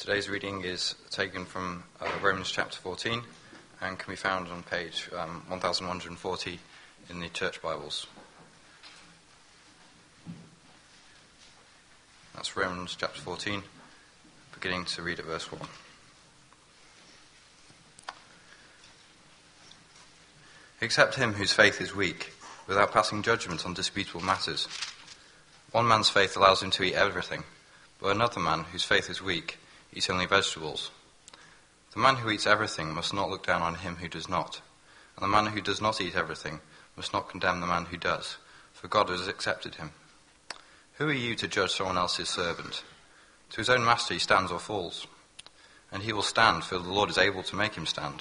Today's reading is taken from Romans chapter 14 and can be found on page 1140 in the Church Bibles. That's Romans chapter 14, beginning to read at verse 1. Accept him whose faith is weak, without passing judgment on disputable matters. One man's faith allows him to eat everything, but another man whose faith is weak eats only vegetables. The man who eats everything must not look down on him who does not, and the man who does not eat everything must not condemn the man who does, for God has accepted him. Who are you to judge someone else's servant? To his own master he stands or falls, and he will stand, for the Lord is able to make him stand.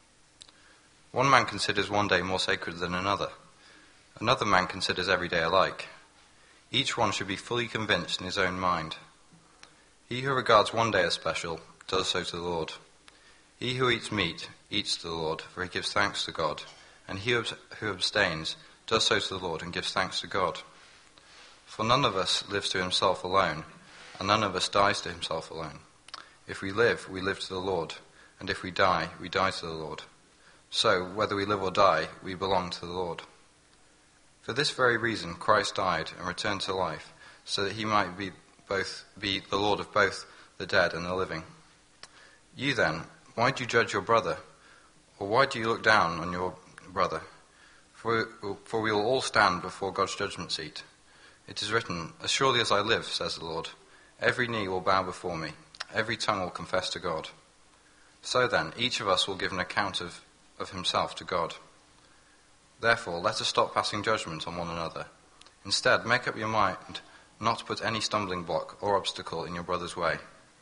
One man considers one day more sacred than another. Another man considers every day alike. Each one should be fully convinced in his own mind. He who regards one day as special does so to the Lord. He who eats meat eats to the Lord, for he gives thanks to God, and he who abstains does so to the Lord and gives thanks to God. For none of us lives to himself alone, and none of us dies to himself alone. If we live to the Lord, and if we die to the Lord. So, whether we live or die, we belong to the Lord. For this very reason Christ died and returned to life, so that he might be the Lord of both the dead and the living. You then, why do you judge your brother? Or why do you look down on your brother? For we will all stand before God's judgment seat. It is written, "As surely as I live, says the Lord, every knee will bow before me, every tongue will confess to God." So then, each of us will give an account of himself to God. Therefore, let us stop passing judgment on one another. Instead, make up your mind not to put any stumbling block or obstacle in your brother's way.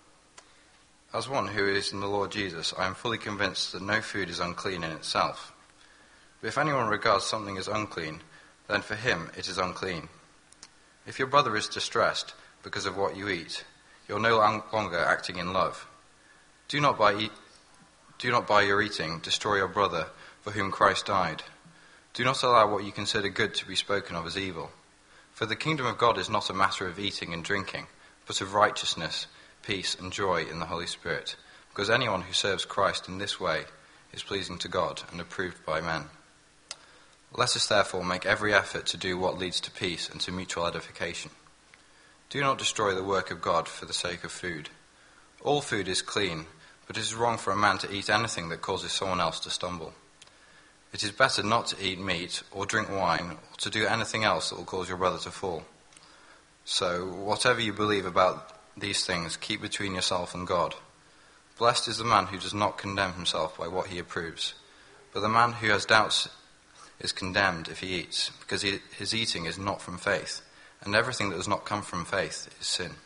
As one who is in the Lord Jesus, I am fully convinced that no food is unclean in itself. But if anyone regards something as unclean, then for him it is unclean. If your brother is distressed because of what you eat, you are no longer acting in love. Do not by your eating destroy your brother for whom Christ died. Do not allow what you consider good to be spoken of as evil. For the kingdom of God is not a matter of eating and drinking, but of righteousness, peace and joy in the Holy Spirit, because anyone who serves Christ in this way is pleasing to God and approved by men. Let us therefore make every effort to do what leads to peace and to mutual edification. Do not destroy the work of God for the sake of food. All food is clean, but it is wrong for a man to eat anything that causes someone else to stumble. It is better not to eat meat or drink wine or to do anything else that will cause your brother to fall. So, whatever you believe about these things, keep between yourself and God. Blessed is the man who does not condemn himself by what he approves. But the man who has doubts is condemned if he eats, because his eating is not from faith, and everything that does not come from faith is sin.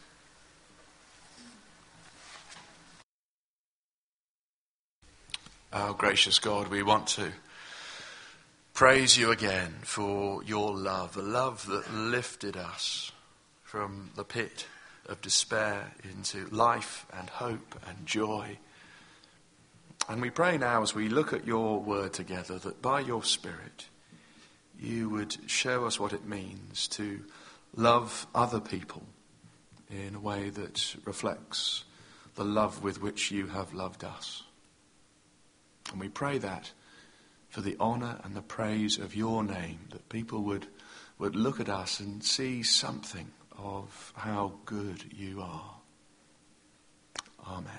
Our gracious God, we want to praise you again for your love, a love that lifted us from the pit of despair into life and hope and joy. And we pray now as we look at your word together that by your Spirit you would show us what it means to love other people in a way that reflects the love with which you have loved us. And we pray that for the honour and the praise of your name, that people would look at us and see something of how good you are. Amen.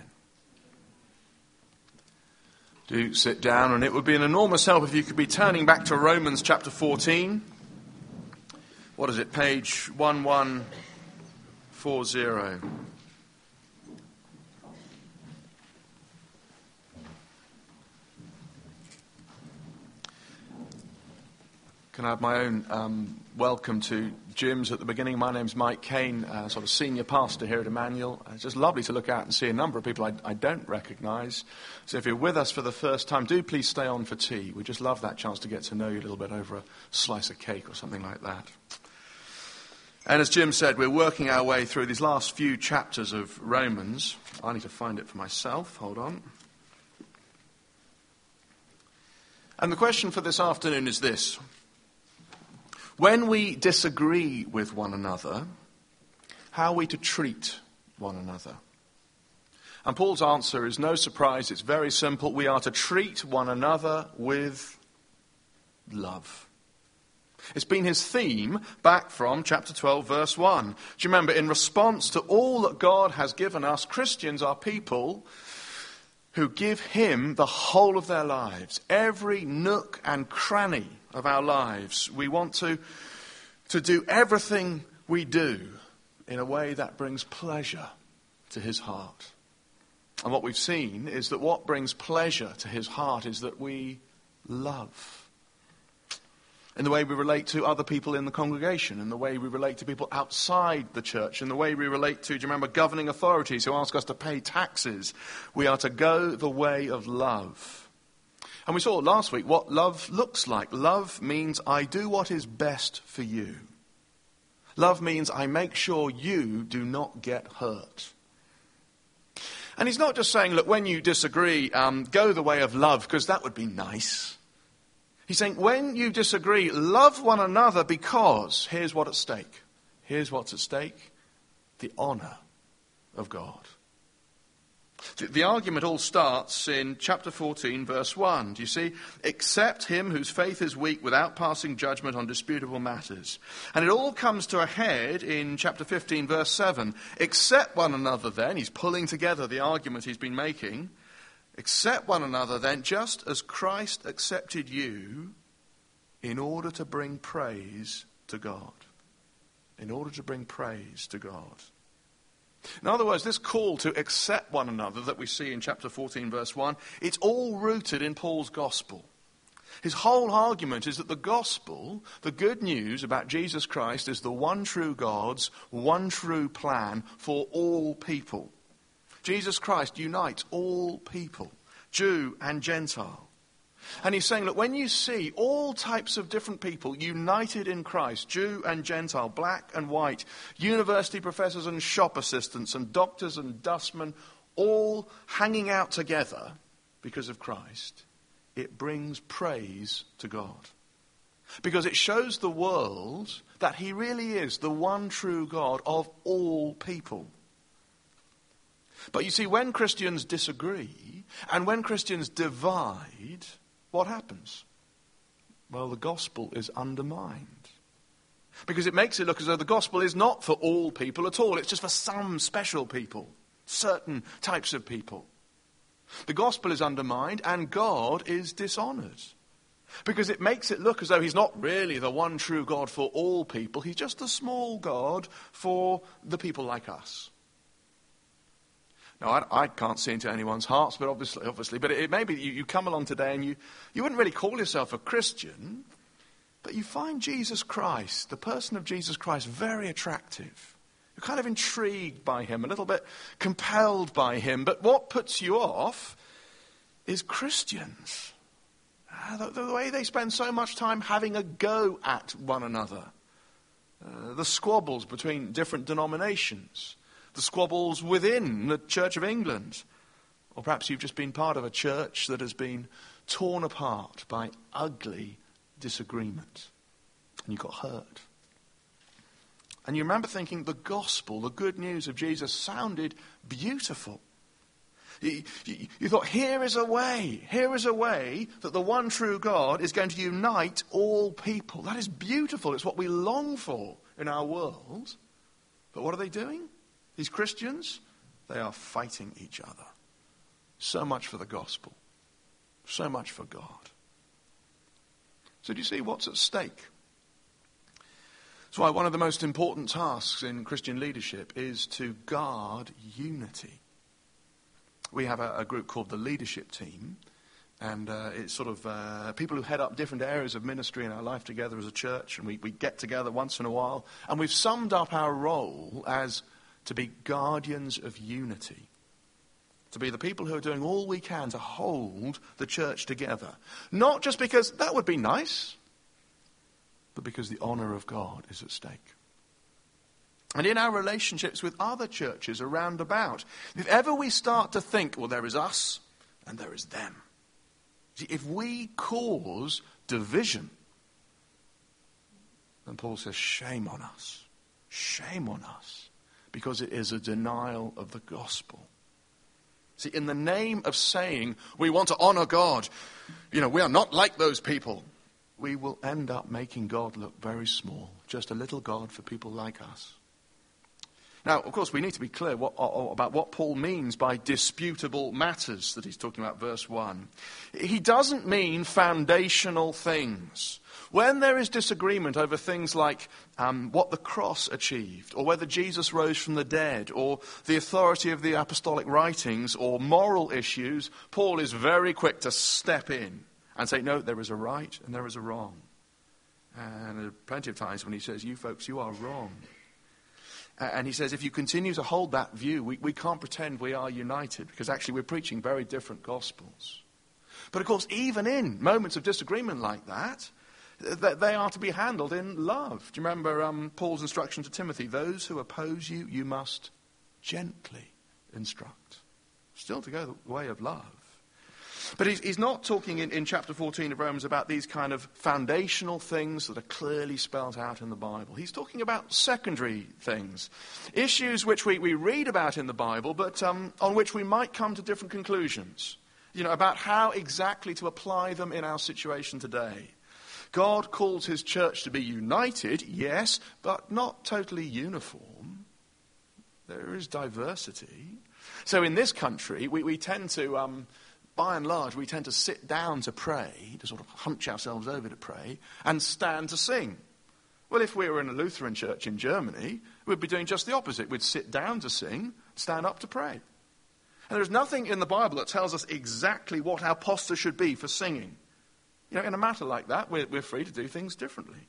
Do sit down, and it would be an enormous help if you could be turning back to Romans chapter 14. What is it, page 1140. Can I have my own welcome to Jim's at the beginning? My name's Mike Kane, sort of senior pastor here at Emmanuel. It's just lovely to look out and see a number of people I don't recognise. So if you're with us for the first time, do please stay on for tea. We just love that chance to get to know you a little bit over a slice of cake or something like that. And as Jim said, we're working our way through these last few chapters of Romans. I need to find it for myself. Hold on. And the question for this afternoon is this. When we disagree with one another, how are we to treat one another? And Paul's answer is no surprise. It's very simple. We are to treat one another with love. It's been his theme back from chapter 12, verse 1. Do you remember, in response to all that God has given us, Christians are people who give him the whole of their lives, every nook and cranny of our lives. We want to do everything we do in a way that brings pleasure to his heart. And what we've seen is that what brings pleasure to his heart is that we love. In the way we relate to other people in the congregation, in the way we relate to people outside the church, in the way we relate to, do you remember, governing authorities who ask us to pay taxes. We are to go the way of love. And we saw last week what love looks like. Love means I do what is best for you. Love means I make sure you do not get hurt. And he's not just saying, look, when you disagree, go the way of love, because that would be nice. He's saying, when you disagree, love one another, because here's what's at stake. Here's what's at stake: the honor of God. The argument all starts in chapter 14, verse 1. Do you see? Accept him whose faith is weak without passing judgment on disputable matters. And it all comes to a head in chapter 15, verse 7. Accept one another then. He's pulling together the argument he's been making. Accept one another then, just as Christ accepted you, in order to bring praise to God. In order to bring praise to God. In other words, this call to accept one another that we see in chapter 14, verse 1, it's all rooted in Paul's gospel. His whole argument is that the gospel, the good news about Jesus Christ, is the one true God's one true plan for all people. Jesus Christ unites all people, Jew and Gentile. And he's saying, look, when you see all types of different people united in Christ, Jew and Gentile, black and white, university professors and shop assistants and doctors and dustmen, all hanging out together because of Christ, it brings praise to God. Because it shows the world that he really is the one true God of all people. But you see, when Christians disagree and when Christians divide, what happens? Well, the gospel is undermined. Because it makes it look as though the gospel is not for all people at all. It's just for some special people, certain types of people. The gospel is undermined and God is dishonored. Because it makes it look as though he's not really the one true God for all people. He's just a small God for the people like us. Now, I can't see into anyone's hearts, but obviously, but it may be you come along today and you wouldn't really call yourself a Christian, but you find Jesus Christ, the person of Jesus Christ, very attractive. You're kind of intrigued by him, a little bit compelled by him, but what puts you off is Christians. The way they spend so much time having a go at one another. The squabbles between different denominations. The squabbles within the Church of England. Or perhaps you've just been part of a church that has been torn apart by ugly disagreement. And you got hurt. And you remember thinking the gospel, the good news of Jesus, sounded beautiful. You thought, here is a way that the one true God is going to unite all people. That is beautiful. It's what we long for in our world. But what are they doing? These Christians, they are fighting each other. So much for the gospel. So much for God. So do you see what's at stake? That's why one of the most important tasks in Christian leadership is to guard unity. We have a group called the Leadership Team. And it's sort of people who head up different areas of ministry in our life together as a church. And we get together once in a while. And we've summed up our role as to be guardians of unity. To be the people who are doing all we can to hold the church together. Not just because that would be nice, but because the honor of God is at stake. And in our relationships with other churches around about, if ever we start to think, well, there is us and there is them. See, if we cause division, then Paul says, shame on us. Shame on us. Because it is a denial of the gospel. See, in the name of saying we want to honor God, we are not like those people, we will end up making God look very small, just a little God for people like us. Now, of course, we need to be clear about what Paul means by disputable matters that he's talking about, verse 1. He doesn't mean foundational things. When there is disagreement over things like what the cross achieved, or whether Jesus rose from the dead, or the authority of the apostolic writings, or moral issues, Paul is very quick to step in and say, no, there is a right and there is a wrong. And there are plenty of times when he says, you folks, you are wrong. And he says, if you continue to hold that view, we can't pretend we are united, because actually we're preaching very different gospels. But of course, even in moments of disagreement like that, they are to be handled in love. Do you remember Paul's instruction to Timothy? Those who oppose you, you must gently instruct. Still to go the way of love. But he's not talking in chapter 14 of Romans about these kind of foundational things that are clearly spelled out in the Bible. He's talking about secondary things. Issues which we read about in the Bible, but on which we might come to different conclusions. About how exactly to apply them in our situation today. God calls his church to be united, yes, but not totally uniform. There is diversity. So in this country, we tend to... by and large, we tend to sit down to pray, to sort of hunch ourselves over to pray, and stand to sing. Well, if we were in a Lutheran church in Germany, we'd be doing just the opposite. We'd sit down to sing, stand up to pray. And there's nothing in the Bible that tells us exactly what our posture should be for singing. In a matter like that, we're free to do things differently.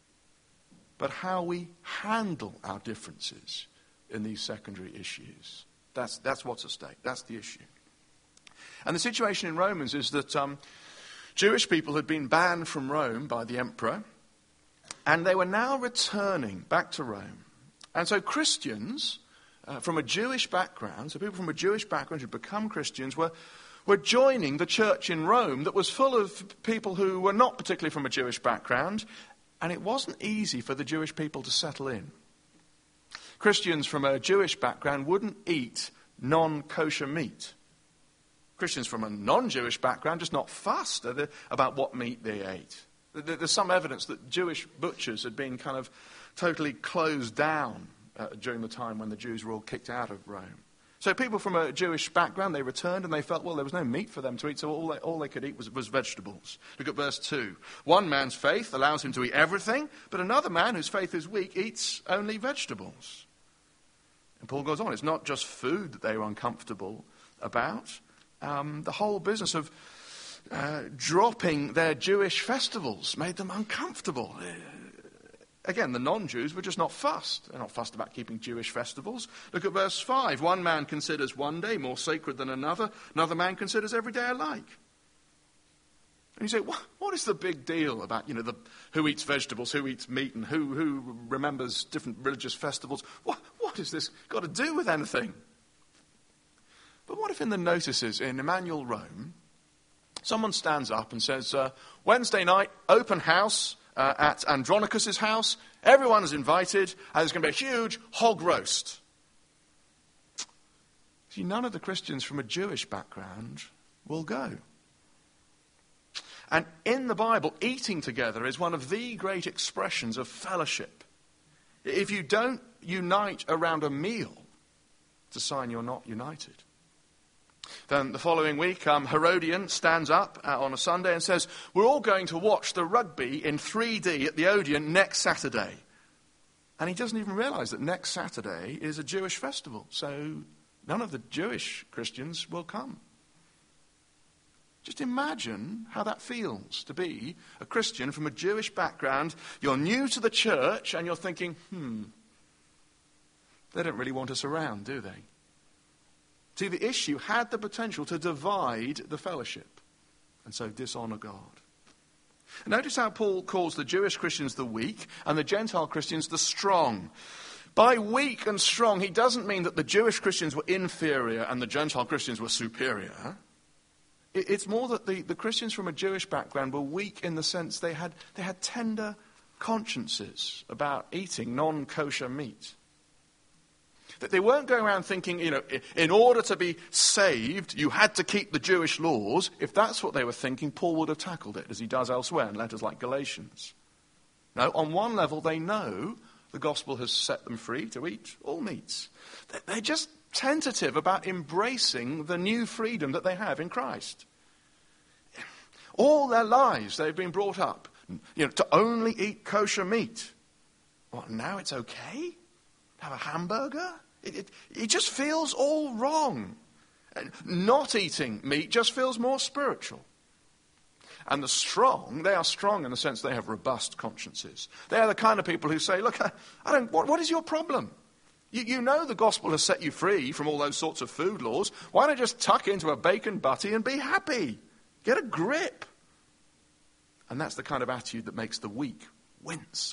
But how we handle our differences in these secondary issues, that's what's at stake. That's the issue. And the situation in Romans is that Jewish people had been banned from Rome by the emperor, and they were now returning back to Rome. And so Christians from a Jewish background, so people from a Jewish background who had become Christians, were joining the church in Rome that was full of people who were not particularly from a Jewish background, and it wasn't easy for the Jewish people to settle in. Christians from a Jewish background wouldn't eat non-kosher meat. Christians from a non-Jewish background just not fussed about what meat they ate. There's some evidence that Jewish butchers had been kind of totally closed down during the time when the Jews were all kicked out of Rome. So people from a Jewish background, they returned and they felt, well, there was no meat for them to eat, so all they could eat was vegetables. Look at verse 2. One man's faith allows him to eat everything, but another man whose faith is weak eats only vegetables. And Paul goes on, it's not just food that they were uncomfortable about. The whole business of dropping their Jewish festivals made them uncomfortable. Again, the non-Jews were just not fussed. They're not fussed about keeping Jewish festivals. Look at verse 5. One man considers one day more sacred than another. Another man considers every day alike. And you say, what is the big deal about, who eats vegetables, who eats meat, and who remembers different religious festivals? What has this got to do with anything? But what if in the notices in Emmanuel, Rome, someone stands up and says, Wednesday night, open house at Andronicus' house, everyone is invited, and there's going to be a huge hog roast. See, none of the Christians from a Jewish background will go. And in the Bible, eating together is one of the great expressions of fellowship. If you don't unite around a meal, it's a sign you're not united. Then the following week, Herodian stands up on a Sunday and says, we're all going to watch the rugby in 3D at the Odeon next Saturday. And he doesn't even realize that next Saturday is a Jewish festival. So none of the Jewish Christians will come. Just imagine how that feels to be a Christian from a Jewish background. You're new to the church and you're thinking, they don't really want us around, do they? See, the issue had the potential to divide the fellowship and so dishonor God. Notice how Paul calls the Jewish Christians the weak and the Gentile Christians the strong. By weak and strong, he doesn't mean that the Jewish Christians were inferior and the Gentile Christians were superior. It's more that the Christians from a Jewish background were weak in the sense they had tender consciences about eating non-kosher meat. That they weren't going around thinking, in order to be saved, you had to keep the Jewish laws. If that's what they were thinking, Paul would have tackled it, as he does elsewhere in letters like Galatians. No, on one level, they know the gospel has set them free to eat all meats. They're just tentative about embracing the new freedom that they have in Christ. All their lives, they've been brought up, to only eat kosher meat. What, now it's okay? Have a hamburger? It just feels all wrong. Not eating meat just feels more spiritual. And the strong, they are strong in the sense they have robust consciences. They are the kind of people who say, look, what is your problem? You know the gospel has set you free from all those sorts of food laws. Why don't you just tuck into a bacon butty and be happy? Get a grip. And that's the kind of attitude that makes the weak wince.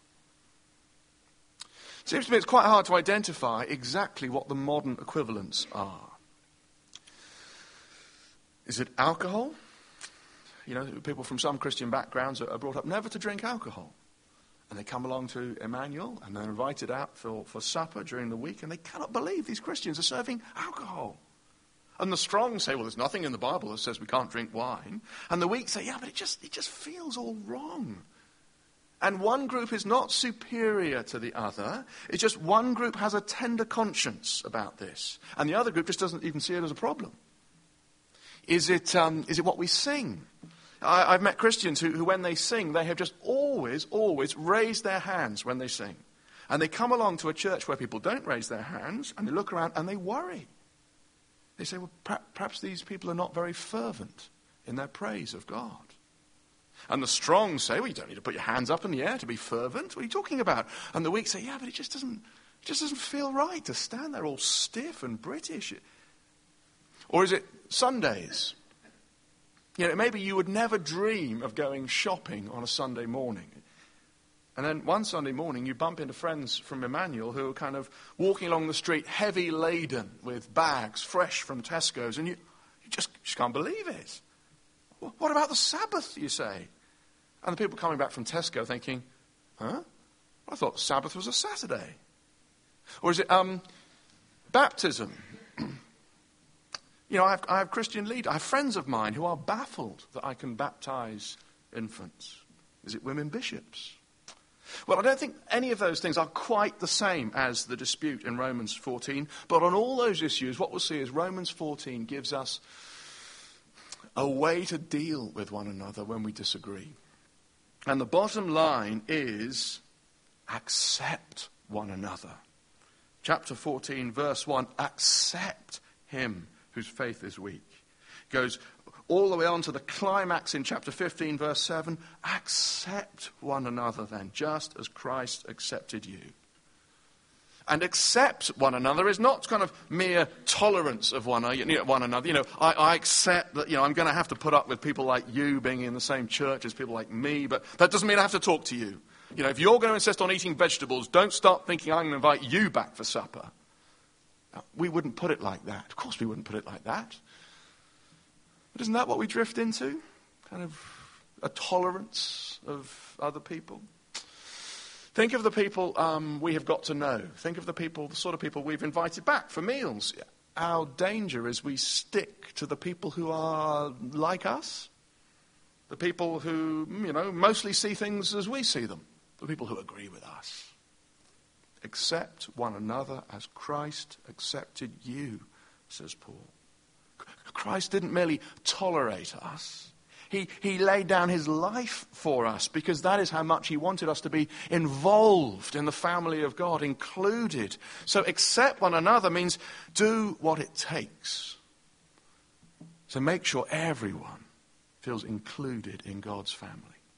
Seems to me it's quite hard to identify exactly what the modern equivalents are. Is it alcohol? People from some Christian backgrounds are brought up never to drink alcohol. And they come along to Emmanuel and they're invited out for supper during the week, and they cannot believe these Christians are serving alcohol. And the strong say, well, there's nothing in the Bible that says we can't drink wine. And the weak say, yeah, but it just feels all wrong. And one group is not superior to the other. It's just one group has a tender conscience about this. And the other group just doesn't even see it as a problem. Is it what we sing? I've met Christians who, when they sing, they have just always raised their hands when they sing. And they come along to a church where people don't raise their hands, and they look around and they worry. They say, well, perhaps these people are not very fervent in their praise of God. And the strong say, well, you don't need to put your hands up in the air to be fervent. What are you talking about? And the weak say, yeah, but it just doesn't feel right to stand there all stiff and British. Or is it Sundays? Maybe you would never dream of going shopping on a Sunday morning. And then one Sunday morning you bump into friends from Emmanuel who are kind of walking along the street heavy laden with bags fresh from Tesco's, and you just can't believe it. What about the Sabbath, you say? And the people coming back from Tesco thinking, huh? I thought Sabbath was a Saturday. Or is it baptism? I have Christian leaders, I have friends of mine who are baffled that I can baptize infants. Is it women bishops? Well, I don't think any of those things are quite the same as the dispute in Romans 14. But on all those issues, what we'll see is Romans 14 gives us a way to deal with one another when we disagree. And the bottom line is accept one another. Chapter 14, verse 1, accept him whose faith is weak. Goes all the way on to the climax in chapter 15, verse 7. Accept one another then, just as Christ accepted you. And accept one another is not kind of mere tolerance of one another. I accept that, I'm going to have to put up with people like you being in the same church as people like me, but that doesn't mean I have to talk to you. If you're going to insist on eating vegetables, don't start thinking I'm going to invite you back for supper. Now, we wouldn't put it like that. Of course we wouldn't put it like that. But isn't that what we drift into? Kind of a tolerance of other people? Think of the people we have got to know. Think of the sort of people we've invited back for meals. Our danger is we stick to the people who are like us. The people who, mostly see things as we see them. The people who agree with us. Accept one another as Christ accepted you, says Paul. Christ didn't merely tolerate us. He laid down his life for us because that is how much he wanted us to be involved in the family of God, included. So accept one another means do what it takes. So make sure everyone feels included in God's family.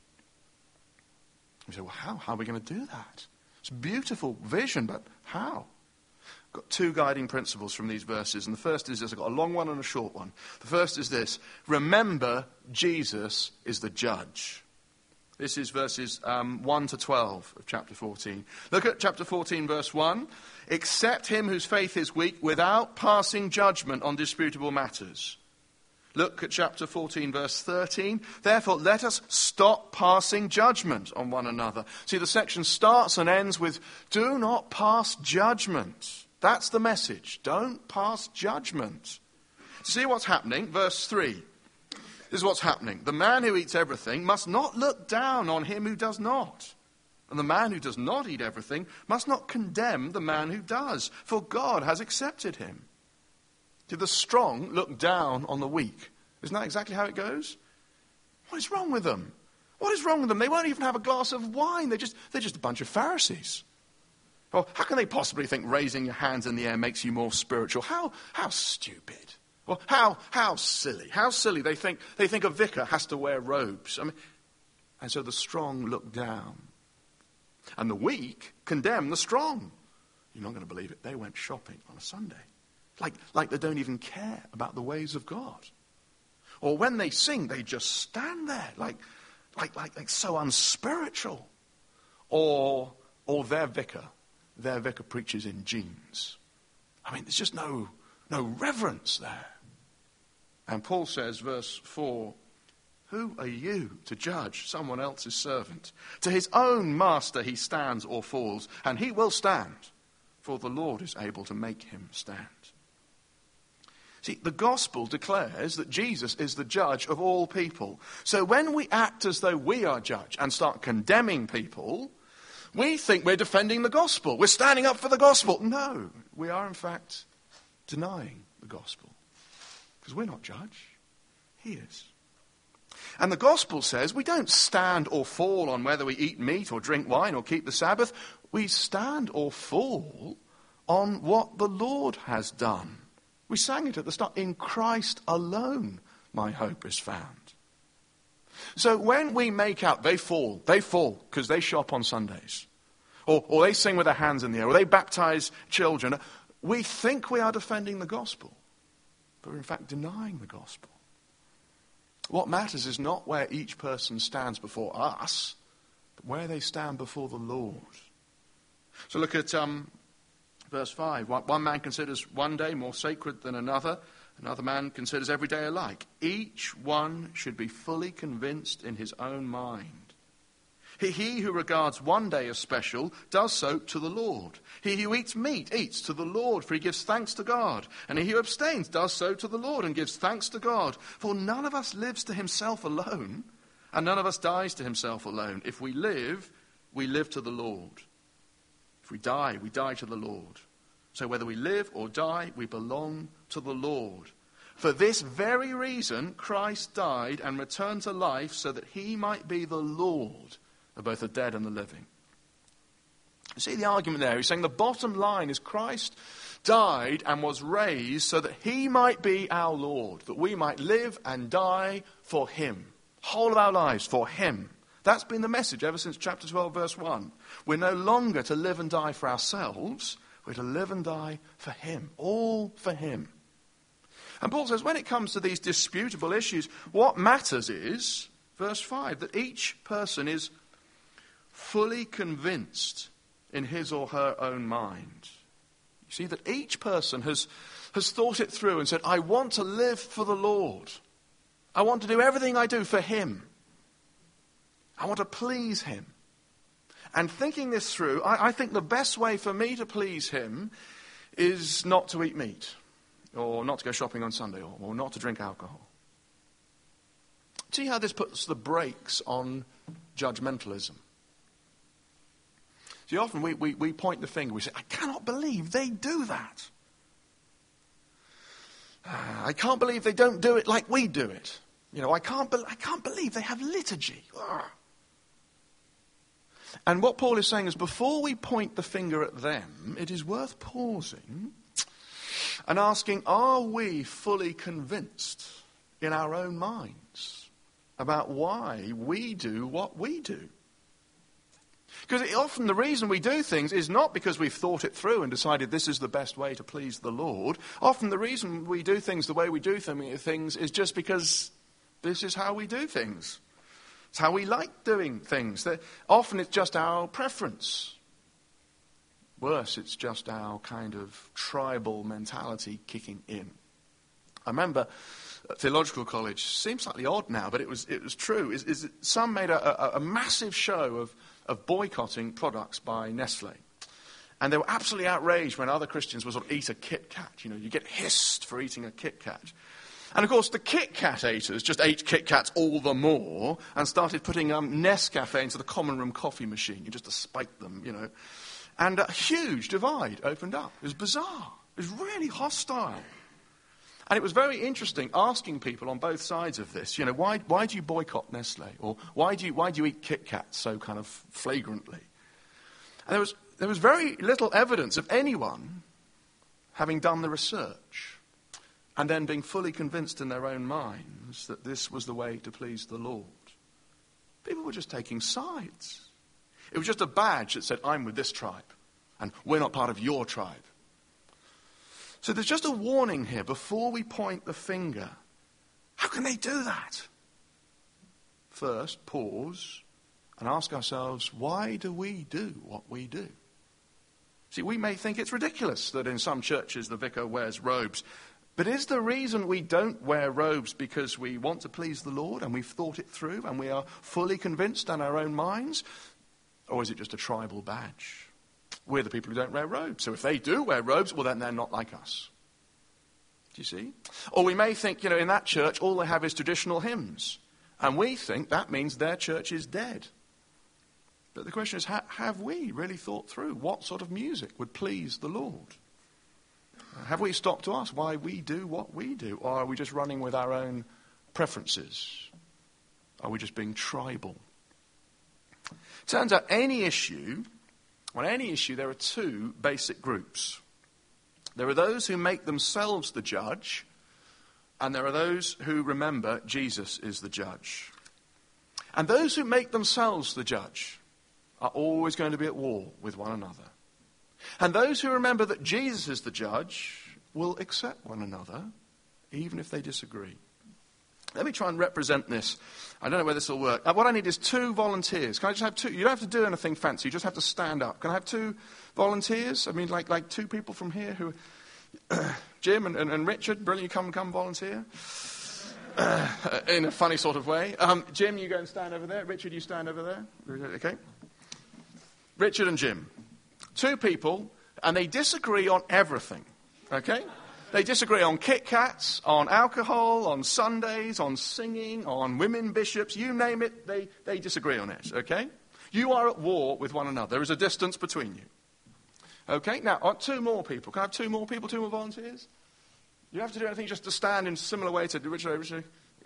You say, well, how are we going to do that? It's a beautiful vision, but how? I've got two guiding principles from these verses, and the first is this. I've got a long one and a short one. The first is this. Remember, Jesus is the judge. This is verses 1 to 12 of chapter 14. Look at chapter 14, verse 1. Accept him whose faith is weak without passing judgment on disputable matters. Look at chapter 14, verse 13. Therefore, let us stop passing judgment on one another. See, the section starts and ends with, do not pass judgment. That's the message. Don't pass judgment. See what's happening? Verse 3. This is what's happening. The man who eats everything must not look down on him who does not. And the man who does not eat everything must not condemn the man who does, for God has accepted him. Do the strong look down on the weak? Isn't that exactly how it goes? What is wrong with them? What is wrong with them? They won't even have a glass of wine. They're just a bunch of Pharisees. Well, how can they possibly think raising your hands in the air makes you more spiritual? How stupid. Well, how silly. How silly. They think a vicar has to wear robes. And so the strong look down. And the weak condemn the strong. You're not going to believe it. They went shopping on a Sunday. Like they don't even care about the ways of God. Or when they sing, they just stand there like so unspiritual. Or their vicar preaches in jeans. There's just no reverence there. And Paul says, verse 4, who are you to judge someone else's servant? To his own master he stands or falls, and he will stand, for the Lord is able to make him stand. See, the gospel declares that Jesus is the judge of all people. So when we act as though we are judge and start condemning people, we think we're defending the gospel. We're standing up for the gospel. No, we are in fact denying the gospel. Because we're not judge. He is. And the gospel says we don't stand or fall on whether we eat meat or drink wine or keep the Sabbath. We stand or fall on what the Lord has done. We sang it at the start. In Christ alone my hope is found. So when we make out they fall because they shop on Sundays. Or they sing with their hands in the air. Or they baptize children. We think we are defending the gospel. But we're in fact denying the gospel. What matters is not where each person stands before us, but where they stand before the Lord. So look at verse 5. One man considers one day more sacred than another. Another man considers every day alike. Each one should be fully convinced in his own mind. He who regards one day as special does so to the Lord. He who eats meat eats to the Lord, for he gives thanks to God. And he who abstains does so to the Lord and gives thanks to God. For none of us lives to himself alone, and none of us dies to himself alone. If we live to the Lord. If we die to the Lord. So whether we live or die, we belong to the Lord. For this very reason, Christ died and returned to life so that he might be the Lord of both the dead and the living. You see the argument there? He's saying the bottom line is Christ died and was raised so that he might be our Lord, that we might live and die for him. Whole of our lives for him. That's been the message ever since chapter 12, verse 1. We're no longer to live and die for ourselves. We're to live and die for him. All for him. And Paul says when it comes to these disputable issues, what matters is, verse 5, that each person is fully convinced in his or her own mind. You see that each person has thought it through and said, I want to live for the Lord. I want to do everything I do for him. I want to please him. And thinking this through, I think the best way for me to please him is not to eat meat, or not to go shopping on Sunday, or not to drink alcohol. See how this puts the brakes on judgmentalism. See, often we point the finger, we say, I cannot believe they do that. I can't believe they don't do it like we do it. I can't believe they have liturgy. And what Paul is saying is before we point the finger at them, it is worth pausing and asking, are we fully convinced in our own minds about why we do what we do? Because often the reason we do things is not because we've thought it through and decided this is the best way to please the Lord. Often the reason we do things the way we do things is just because this is how we do things. It's how we like doing things. Often it's just our preference. Worse, it's just our kind of tribal mentality kicking in. I remember at theological college, seems slightly odd now, but it was true, is some made a massive show of boycotting products by Nestle. And they were absolutely outraged when other Christians would sort of eat a Kit Kat. You know, you get hissed for eating a Kit Kat. And of course, the Kit Kat eaters just ate Kit Kats all the more and started putting Nescafe into the common room coffee machine, just to spite them, you know. And a huge divide opened up. It was bizarre. It was really hostile. And it was very interesting asking people on both sides of this, you know, why do you boycott Nestle? Or why do you eat Kit Kats so kind of flagrantly? And there was very little evidence of anyone having done the research and then being fully convinced in their own minds that this was the way to please the Lord. People were just taking sides. It was just a badge that said, I'm with this tribe, and we're not part of your tribe. So there's just a warning here before we point the finger. How can they do that? First, pause and ask ourselves, why do we do what we do? See, we may think it's ridiculous that in some churches the vicar wears robes. But is the reason we don't wear robes because we want to please the Lord and we've thought it through and we are fully convinced in our own minds? Or is it just a tribal badge? We're the people who don't wear robes. So if they do wear robes, well, then they're not like us. Do you see? Or we may think, you know, in that church, all they have is traditional hymns. And we think that means their church is dead. But the question is, have we really thought through what sort of music would please the Lord? Have we stopped to ask why we do what we do? Or are we just running with our own preferences? Are we just being tribal? Turns out on any issue, there are two basic groups. There are those who make themselves the judge, and there are those who remember Jesus is the judge. And those who make themselves the judge are always going to be at war with one another. And those who remember that Jesus is the judge will accept one another, even if they disagree. Let me try and represent this. I don't know whether this will work. What I need is 2 volunteers. Can I just have 2? You don't have to do anything fancy. You just have to stand up. Can I have 2 volunteers? I mean, like 2 people from here who... Jim and Richard, brilliant, come volunteer. In a funny sort of way. Jim, you go and stand over there. Richard, you stand over there. Okay. Richard and Jim. 2 people, and they disagree on everything. Okay? They disagree on Kit Kats, on alcohol, on Sundays, on singing, on women bishops, you name it, they disagree on it, okay? You are at war with one another. There is a distance between you. Okay, now, 2 more people. Can I have 2 more people, 2 more volunteers? You don't have to do anything, just to stand in a similar way to Richard.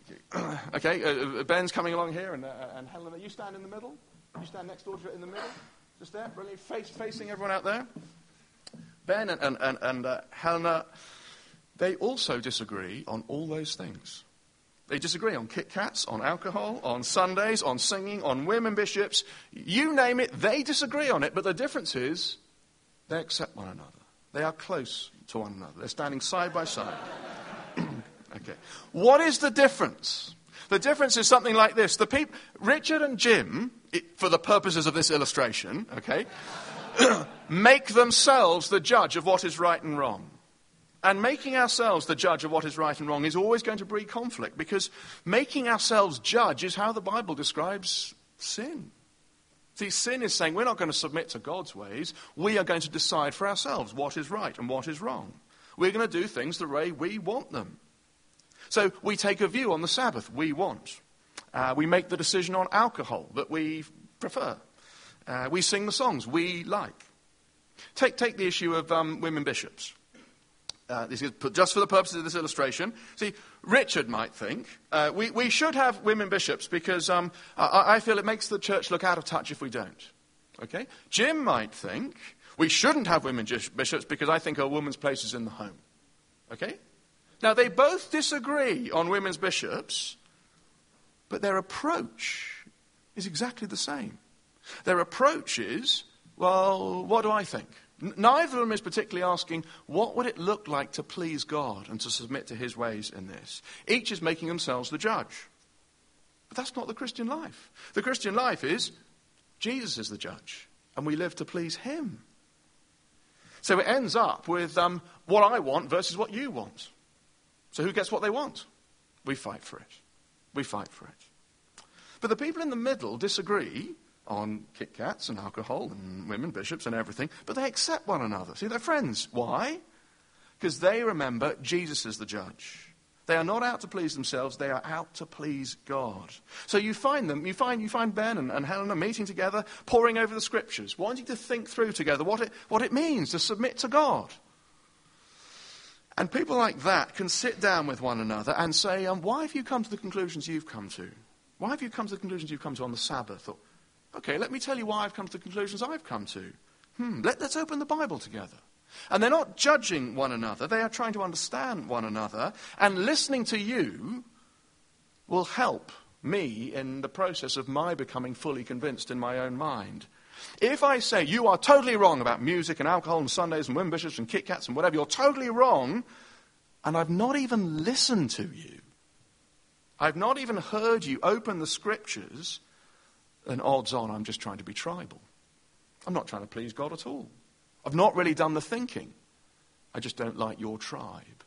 Okay, Ben's coming along here, and Helena, you stand in the middle. You stand next door to it in the middle. Just there, brilliant, facing everyone out there. Ben and Helena... They also disagree on all those things. They disagree on Kit Kats, on alcohol, on Sundays, on singing, on women bishops. You name it, they disagree on it. But the difference is they accept one another. They are close to one another. They're standing side by side. Okay. What is the difference? The difference is something like this. Richard and Jim, for the purposes of this illustration, okay, make themselves the judge of what is right and wrong. And making ourselves the judge of what is right and wrong is always going to breed conflict, because making ourselves judge is how the Bible describes sin. See, sin is saying we're not going to submit to God's ways. We are going to decide for ourselves what is right and what is wrong. We're going to do things the way we want them. So we take a view on the Sabbath we want. We make the decision on alcohol that we prefer. We sing the songs we like. Take the issue of women bishops. This is just for the purposes of this illustration. See, Richard might think, we should have women bishops because I feel it makes the church look out of touch if we don't. Okay? Jim might think, we shouldn't have women bishops because I think a woman's place is in the home. Okay? Now, they both disagree on women's bishops, but their approach is exactly the same. Their approach is, well, what do I think? Neither of them is particularly asking, what would it look like to please God and to submit to his ways in this? Each is making themselves the judge. But that's not the Christian life. The Christian life is, Jesus is the judge, and we live to please him. So it ends up with what I want versus what you want. So who gets what they want? We fight for it. We fight for it. But the people in the middle disagree on Kit Kats and alcohol and women bishops and everything, but they accept one another. See, they're friends. Why? Because they remember Jesus is the judge. They are not out to please themselves, they are out to please God. So you find them, you find Ben and Helena meeting together, poring over the scriptures, wanting to think through together what it means to submit to God. And people like that can sit down with one another and say, why have you come to the conclusions you've come to? Why have you come to the conclusions you've come to on the Sabbath? Or, okay, let me tell you why I've come to the conclusions I've come to. Let's open the Bible together. And they're not judging one another, they are trying to understand one another, and listening to you will help me in the process of my becoming fully convinced in my own mind. If I say, you are totally wrong about music and alcohol and Sundays and women bishops and Kit Kats and whatever, you're totally wrong, and I've not even listened to you, I've not even heard you open the scriptures, then odds on I'm just trying to be tribal. I'm not trying to please God at all. I've not really done the thinking. I just don't like your tribe.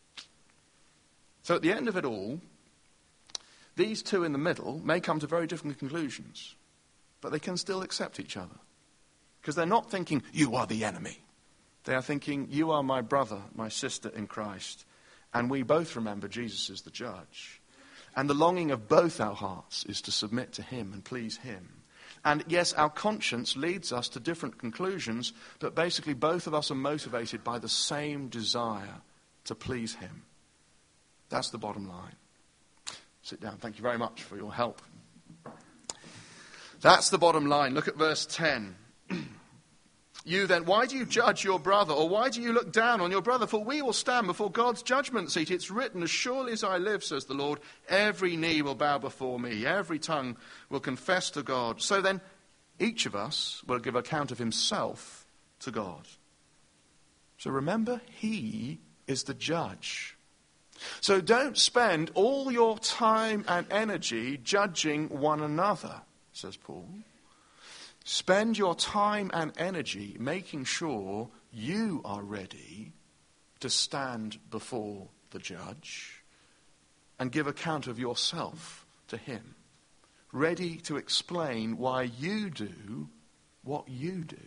So at the end of it all, these two in the middle may come to very different conclusions, but they can still accept each other. Because they're not thinking, you are the enemy. They are thinking, you are my brother, my sister in Christ, and we both remember Jesus is the judge. And the longing of both our hearts is to submit to him and please him. And yes, our conscience leads us to different conclusions, but basically both of us are motivated by the same desire to please him. That's the bottom line. Sit down. Thank you very much for your help. That's the bottom line. Look at verse 10. You then, why do you judge your brother? Or why do you look down on your brother? For we will stand before God's judgment seat. It's written, as surely as I live, says the Lord, every knee will bow before me. Every tongue will confess to God. So then, each of us will give account of himself to God. So remember, he is the judge. So don't spend all your time and energy judging one another, says Paul. Spend your time and energy making sure you are ready to stand before the judge and give account of yourself to him. Ready to explain why you do what you do.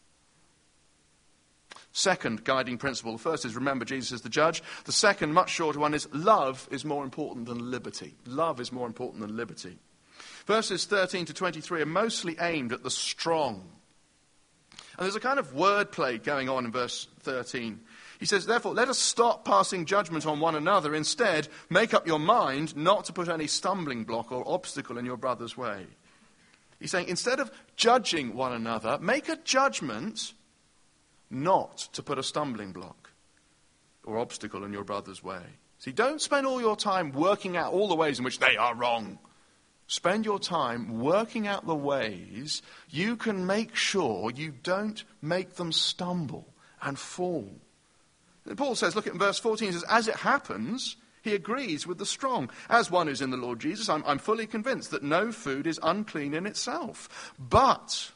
Second guiding principle. The first is remember Jesus is the judge. The second, much shorter one, is love is more important than liberty. Love is more important than liberty. Verses 13 to 23 are mostly aimed at the strong. And there's a kind of wordplay going on in verse 13. He says, therefore, let us stop passing judgment on one another. Instead, make up your mind not to put any stumbling block or obstacle in your brother's way. He's saying, instead of judging one another, make a judgment not to put a stumbling block or obstacle in your brother's way. See, don't spend all your time working out all the ways in which they are wrong. Spend your time working out the ways you can make sure you don't make them stumble and fall. Paul says, look at verse 14, he says, as it happens, he agrees with the strong. As one who's in the Lord Jesus, I'm fully convinced that no food is unclean in itself. But,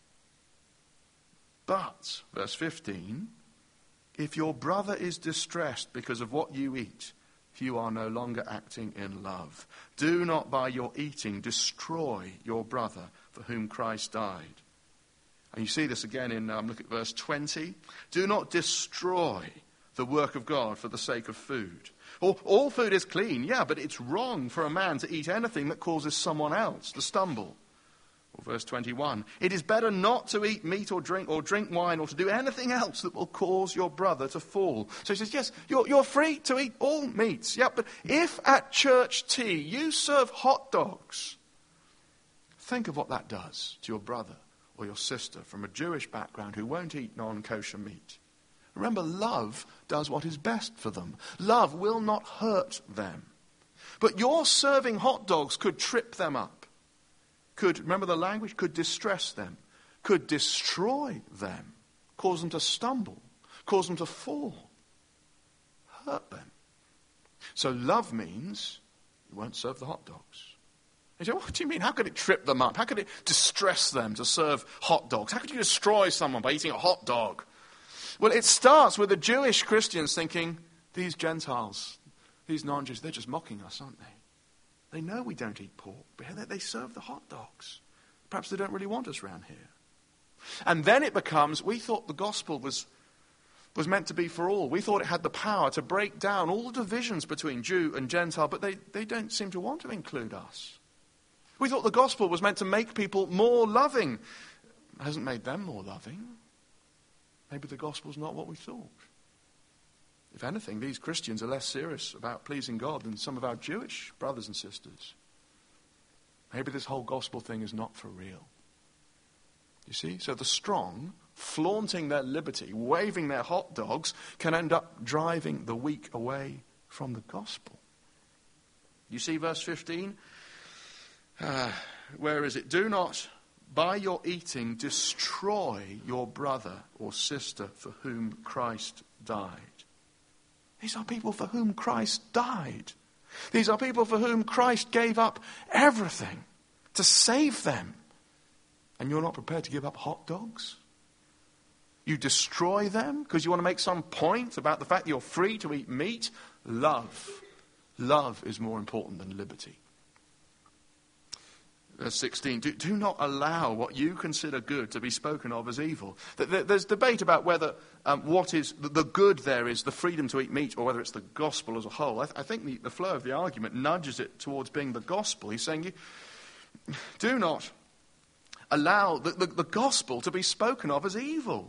verse 15, if your brother is distressed because of what you eat, you are no longer acting in love. Do not by your eating destroy your brother for whom Christ died. And you see this again in, look at verse 20. Do not destroy the work of God for the sake of food. All food is clean, yeah, but it's wrong for a man to eat anything that causes someone else to stumble. Or verse 21, it is better not to eat meat or drink wine or to do anything else that will cause your brother to fall. So he says, yes, you're free to eat all meats. Yeah, but if at church tea you serve hot dogs, think of what that does to your brother or your sister from a Jewish background who won't eat non-kosher meat. Remember, love does what is best for them. Love will not hurt them. But your serving hot dogs could trip them up. Could, remember the language, could distress them, could destroy them, cause them to stumble, cause them to fall, hurt them. So love means you won't serve the hot dogs. You say, what do you mean? How could it trip them up? How could it distress them to serve hot dogs? How could you destroy someone by eating a hot dog? Well, it starts with the Jewish Christians thinking, these Gentiles, these non-Jews, they're just mocking us, aren't they? They know we don't eat pork, but they serve the hot dogs. Perhaps they don't really want us around here. And then it becomes, we thought the gospel was meant to be for all. We thought it had the power to break down all the divisions between Jew and Gentile, but they don't seem to want to include us. We thought the gospel was meant to make people more loving. It hasn't made them more loving. Maybe the gospel's not what we thought. If anything, these Christians are less serious about pleasing God than some of our Jewish brothers and sisters. Maybe this whole gospel thing is not for real. You see? So the strong, flaunting their liberty, waving their hot dogs, can end up driving the weak away from the gospel. You see verse 15? Where is it? Do not, by your eating, destroy your brother or sister for whom Christ died. These are people for whom Christ died. These are people for whom Christ gave up everything to save them. And you're not prepared to give up hot dogs? You destroy them because you want to make some point about the fact that you're free to eat meat? Love is more important than liberty. Verse 16, do not allow what you consider good to be spoken of as evil. There's debate about whether what is the good there is the freedom to eat meat or whether it's the gospel as a whole. I think the flow of the argument nudges it towards being the gospel. He's saying, do not allow the gospel to be spoken of as evil.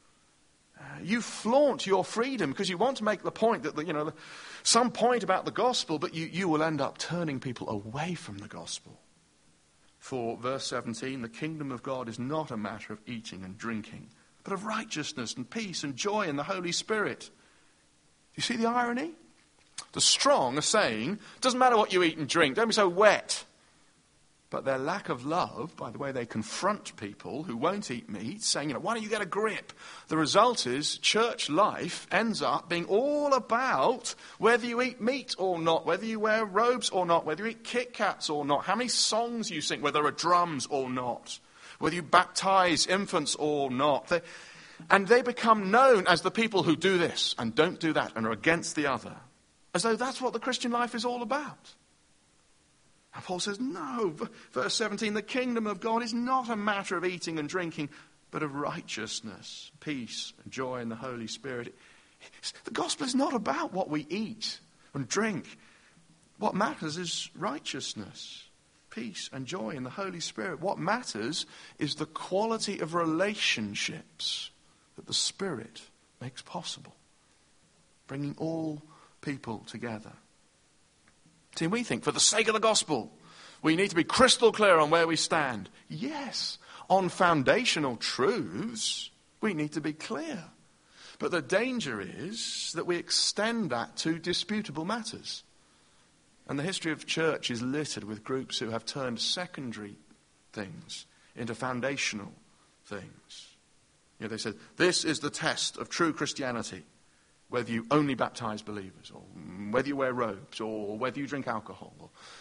You flaunt your freedom because you want to make the point that, some point about the gospel, but you will end up turning people away from the gospel. For, verse 17, the kingdom of God is not a matter of eating and drinking, but of righteousness and peace and joy in the Holy Spirit. Do you see the irony? The strong are saying, doesn't matter what you eat and drink, don't be so wet. But their lack of love, by the way they confront people who won't eat meat, saying, why don't you get a grip? The result is church life ends up being all about whether you eat meat or not, whether you wear robes or not, whether you eat Kit Kats or not, how many songs you sing, whether there are drums or not, whether you baptize infants or not. And they become known as the people who do this and don't do that and are against the other, as though that's what the Christian life is all about. And Paul says, no, verse 17, the kingdom of God is not a matter of eating and drinking, but of righteousness, peace, and joy in the Holy Spirit. The gospel is not about what we eat and drink. What matters is righteousness, peace, and joy in the Holy Spirit. What matters is the quality of relationships that the Spirit makes possible, bringing all people together. See, we think for the sake of the gospel, we need to be crystal clear on where we stand. Yes, on foundational truths, we need to be clear. But the danger is that we extend that to disputable matters. And the history of church is littered with groups who have turned secondary things into foundational things. They said, this is the test of true Christianity. Whether you only baptize believers, or whether you wear robes, or whether you drink alcohol.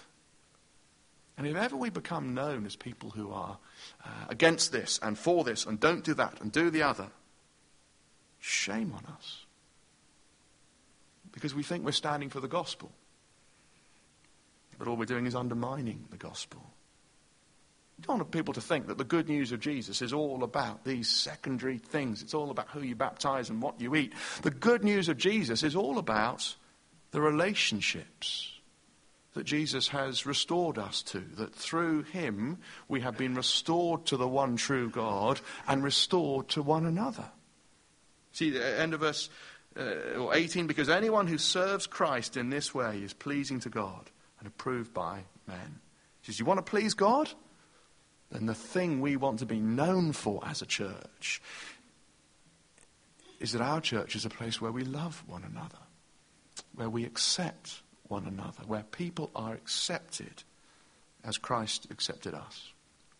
And if ever we become known as people who are against this and for this and don't do that and do the other, shame on us. Because we think we're standing for the gospel. But all we're doing is undermining the gospel. You don't want people to think that the good news of Jesus is all about these secondary things. It's all about who you baptize and what you eat. The good news of Jesus is all about the relationships that Jesus has restored us to. That through him we have been restored to the one true God and restored to one another. See, the end of verse 18, because anyone who serves Christ in this way is pleasing to God and approved by men. He says, you want to please God? Then the thing we want to be known for as a church is that our church is a place where we love one another, where we accept one another, where people are accepted as Christ accepted us.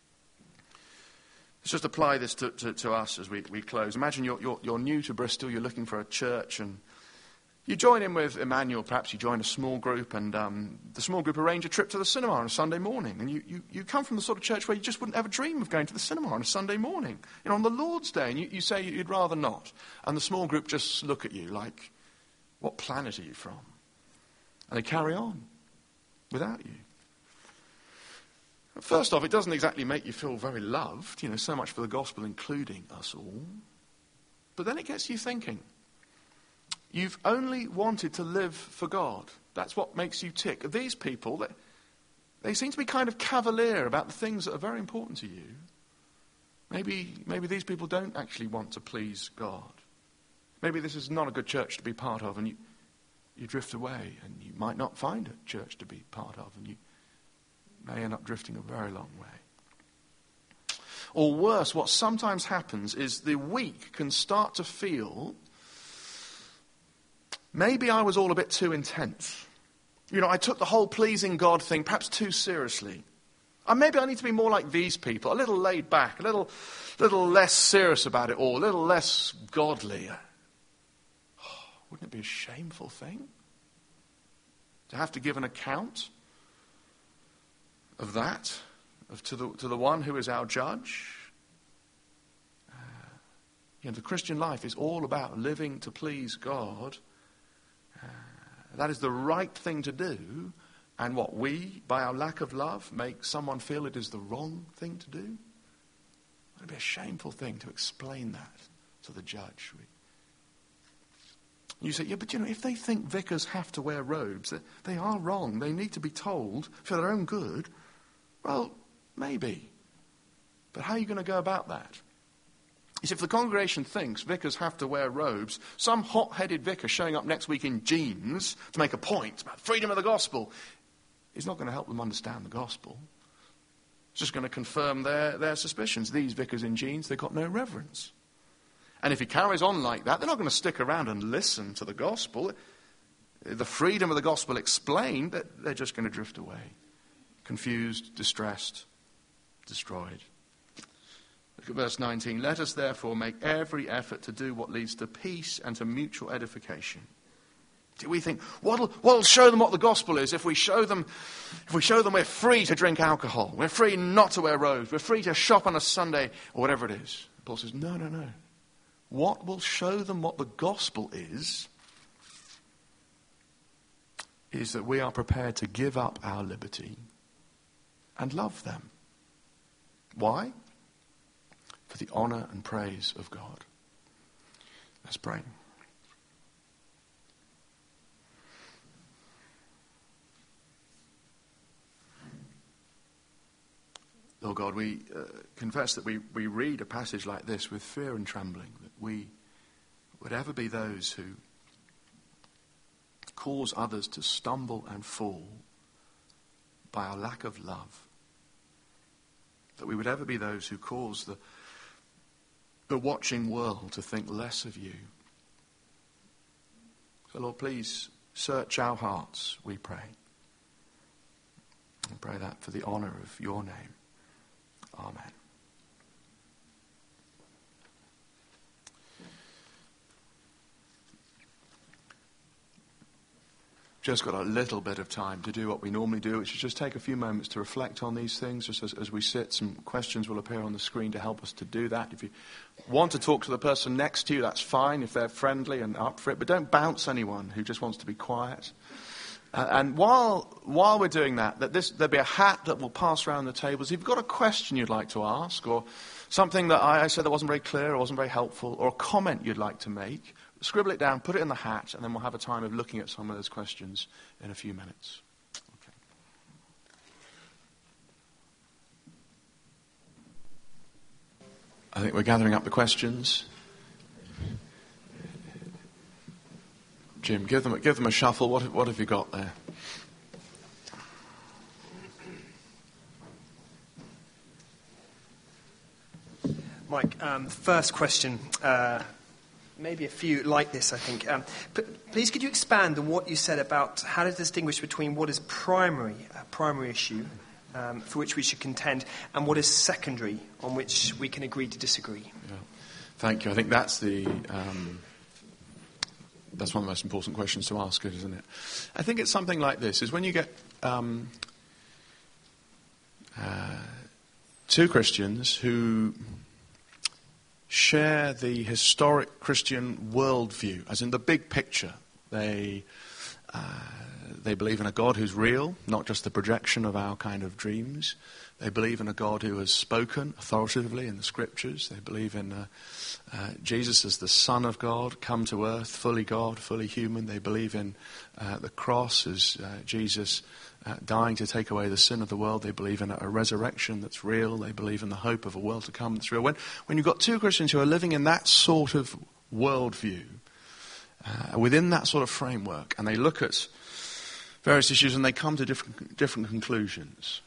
Let's just apply this to us as we close. Imagine you're new to Bristol, you're looking for a church, and you join in with Emmanuel, perhaps you join a small group, and the small group arrange a trip to the cinema on a Sunday morning. And you come from the sort of church where you just wouldn't ever dream of going to the cinema on a Sunday morning. On the Lord's Day, and you say you'd rather not. And the small group just look at you like, what planet are you from? And they carry on without you. First off, it doesn't exactly make you feel very loved, so much for the gospel including us all. But then it gets you thinking. You've only wanted to live for God. That's what makes you tick. These people, they seem to be kind of cavalier about the things that are very important to you. Maybe these people don't actually want to please God. Maybe this is not a good church to be part of, and you drift away, and you might not find a church to be part of, and you may end up drifting a very long way. Or worse, what sometimes happens is the weak can start to feel, maybe I was all a bit too intense. I took the whole pleasing God thing perhaps too seriously. And maybe I need to be more like these people, a little laid back, a little less serious about it all, a little less godly. Wouldn't it be a shameful thing to have to give an account of that, to the one who is our judge? The Christian life is all about living to please God. That is the right thing to do. And what we, by our lack of love, make someone feel it is the wrong thing to do? It would be a shameful thing to explain that to the judge. You say, but if they think vicars have to wear robes, they are wrong. They need to be told for their own good. Well, maybe. But how are you going to go about that? You see, if the congregation thinks vicars have to wear robes, some hot-headed vicar showing up next week in jeans to make a point about freedom of the gospel is not going to help them understand the gospel. It's just going to confirm their suspicions. These vicars in jeans, they've got no reverence. And if he carries on like that, they're not going to stick around and listen to the gospel. The freedom of the gospel explained, they're just going to drift away. Confused, distressed, destroyed. Look at verse 19. Let us therefore make every effort to do what leads to peace and to mutual edification. Do we think, what'll show them what the gospel is if we show them we're free to drink alcohol, we're free not to wear robes, we're free to shop on a Sunday, or whatever it is? Paul says, no. What will show them what the gospel is that we are prepared to give up our liberty and love them. Why? For the honor and praise of God. Let's pray. Lord God, we confess that we read a passage like this with fear and trembling, that we would ever be those who cause others to stumble and fall by our lack of love. That we would ever be those who cause the watching world to think less of you. So Lord, please search our hearts, we pray. I pray that for the honor of your name. Amen. Just got a little bit of time to do what we normally do, which is just take a few moments to reflect on these things. Just as we sit, some questions will appear on the screen to help us to do that. If you want to talk to the person next to you, that's fine, if they're friendly and up for it. But don't bounce anyone who just wants to be quiet. And while we're doing that, there'll be a hat that will pass around the tables. If you've got a question you'd like to ask, or something that I said that wasn't very clear or wasn't very helpful, or a comment you'd like to make, scribble it down, put it in the hat, and then we'll have a time of looking at some of those questions in a few minutes. Okay. I think we're gathering up the questions. Jim, give them a shuffle. What have you got there? Mike, first question, maybe a few like this, I think. Please could you expand on what you said about how to distinguish between what is a primary issue for which we should contend and what is secondary on which we can agree to disagree? Yeah. Thank you. I think that's that's one of the most important questions to ask, isn't it? I think it's something like this, is when you get two Christians who share the historic Christian worldview, as in the big picture. They They believe in a God who's real, not just the projection of our kind of dreams. They believe in a God who has spoken authoritatively in the Scriptures. They believe in Jesus as the Son of God, come to earth, fully God, fully human. They believe in the cross as Jesus dying to take away the sin of the world. They believe in a resurrection that's real. They believe in the hope of a world to come that's real. When you've got two Christians who are living in that sort of worldview, within that sort of framework, and they look at various issues and they come to different conclusions.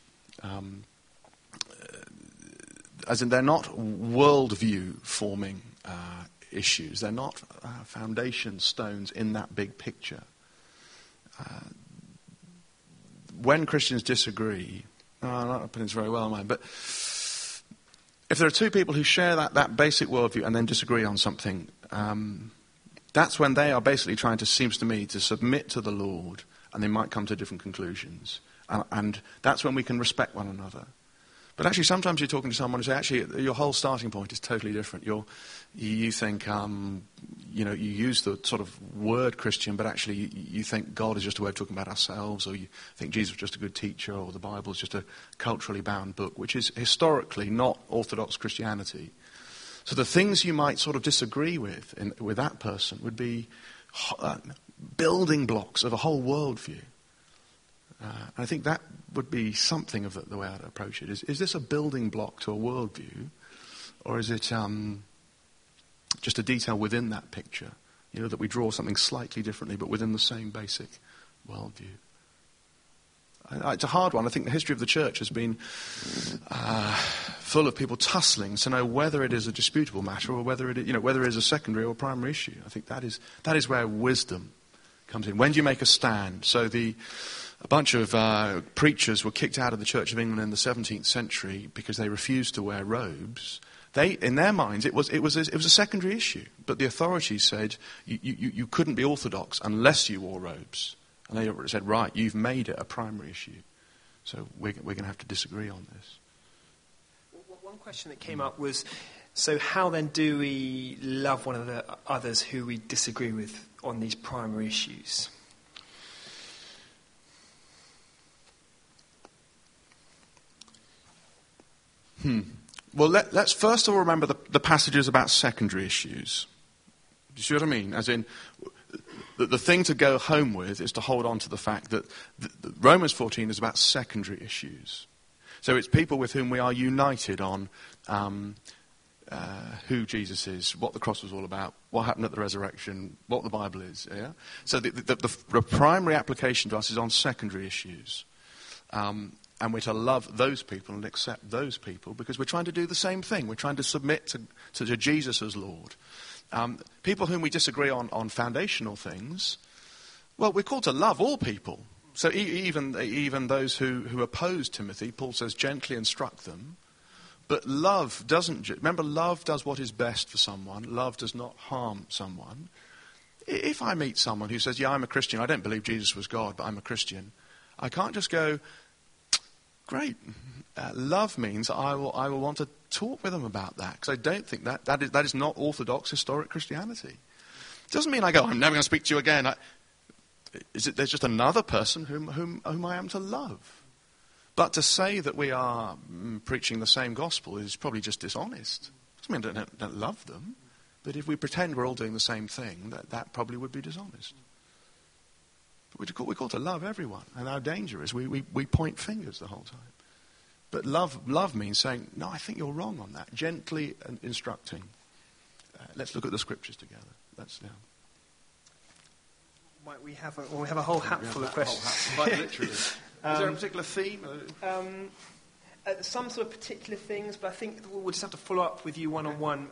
As in, they're not worldview forming issues. They're not foundation stones in that big picture. When Christians disagree, I'm not putting this very well in mind, but if there are two people who share that basic worldview and then disagree on something, that's when they are basically trying to, seems to me, to submit to the Lord, and they might come to different conclusions. And that's when we can respect one another. But actually, sometimes you're talking to someone who says, actually, your whole starting point is totally different. You think, you use the sort of word Christian, but actually you think God is just a way of talking about ourselves, or you think Jesus was just a good teacher, or the Bible is just a culturally bound book, which is historically not Orthodox Christianity. So the things you might sort of disagree with that person would be building blocks of a whole worldview. I think that would be something of the way I'd approach it. Is this a building block to a worldview, or is it just a detail within that picture? That we draw something slightly differently, but within the same basic worldview. It's a hard one. I think the history of the church has been full of people tussling to know whether it is a disputable matter or whether it is a secondary or primary issue. I think that is where wisdom comes in. When do you make a stand? So a bunch of preachers were kicked out of the Church of England in the 17th century because they refused to wear robes. In their minds, it was a secondary issue, but the authorities said you couldn't be orthodox unless you wore robes. And they said, right, you've made it a primary issue. So we're going to have to disagree on this. One question that came up was, so how then do we love one of the others who we disagree with on these primary issues? Well, let's first of all remember the passages about secondary issues. Do you see what I mean? As in, the thing to go home with is to hold on to the fact that Romans 14 is about secondary issues. So it's people with whom we are united on who Jesus is, what the cross was all about, what happened at the resurrection, what the Bible is. Yeah? So the primary application to us is on secondary issues. And we're to love those people and accept those people because we're trying to do the same thing. We're trying to submit to Jesus as Lord. People whom we disagree on foundational things, well, we're called to love all people. So even those who oppose Timothy, Paul says, gently instruct them. But love doesn't... Remember, love does what is best for someone. Love does not harm someone. If I meet someone who says, yeah, I'm a Christian, I don't believe Jesus was God, but I'm a Christian, I can't just go, great. Love means I will want to talk with them about that, because I don't think that is not Orthodox historic Christianity. It doesn't mean I go, I'm never going to speak to you again. There's just another person whom I am to love. But to say that we are preaching the same gospel is probably just dishonest. It doesn't mean I don't love them, but if we pretend we're all doing the same thing, that probably would be dishonest. But we're called to love everyone, and our danger is we point fingers the whole time. But love means saying, no, I think you're wrong on that. Gently instructing. Let's look at the scriptures together. We have a whole hat full of questions. Quite literally. Is there a particular theme? Some sort of particular things, but I think we'll just have to follow up with you one-on-one.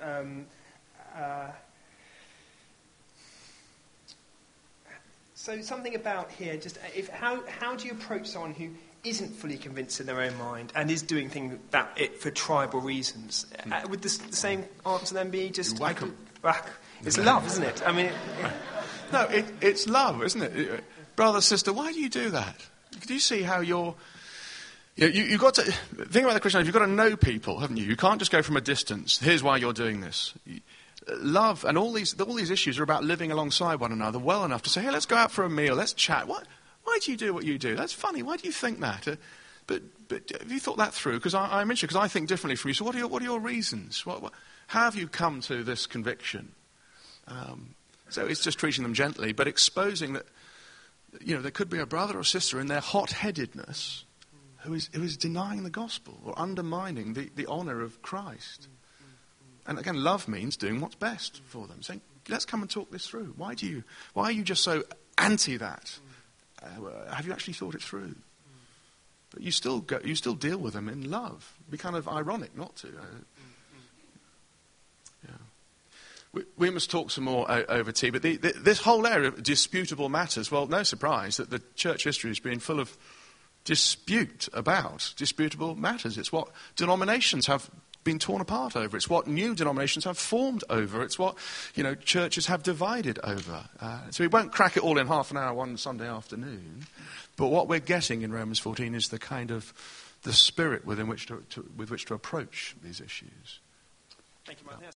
So something about here, just how do you approach someone who isn't fully convinced in their own mind and is doing things for tribal reasons? Would the same answer then be just... It's love, isn't it? I mean... No, it's love, isn't it? Brother, sister, why do you do that? Do you see how you've got to... The thing about the Christian life, you've got to know people, haven't you? You can't just go from a distance. Here's why you're doing this. Love and all these issues are about living alongside one another well enough to say, hey, let's go out for a meal, let's chat. Why why do you do what you do? That's funny. Why do you think that? But have you thought that through? Because I'm interested, because I think differently from you. So what are your reasons? How have you come to this conviction? So it's just treating them gently, but exposing that, there could be a brother or sister in their hot-headedness who is denying the gospel or undermining the honour of Christ. And again, love means doing what's best for them. Saying, let's come and talk this through. Why are you just so anti that? Have you actually thought it through? But you still deal with them in love. It'd be kind of ironic not to. We must talk some more over tea, but this whole area of disputable matters, well, no surprise that the church history has been full of dispute about disputable matters. It's what denominations have been torn apart over. It's what new denominations have formed over. It's what, churches have divided over. So we won't crack it all in half an hour one Sunday afternoon, but what we're getting in Romans 14 is the kind of the spirit within which to approach these issues. Thank you, Martin.